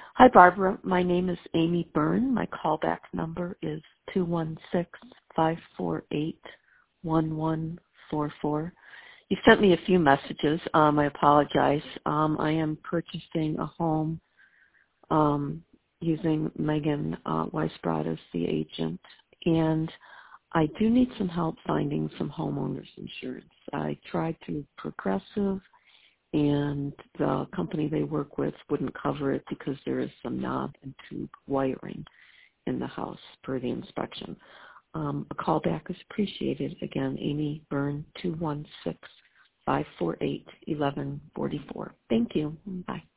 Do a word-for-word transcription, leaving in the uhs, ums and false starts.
Hi, Barbara. My name is Amy Byrne. My callback number is two one six, five four eight, one one four four. You sent me a few messages. Um, I apologize. Um, I am purchasing a home um, using Megan uh, Weisbrod as the agent, and I do need some help finding some homeowners insurance. I tried through Progressive, and the company they work with wouldn't cover it because there is some knob and tube wiring in the house per the inspection. Um, a call back is appreciated. Again, Amy Byrne, two one six, five four eight, one one four four. Thank you. Bye.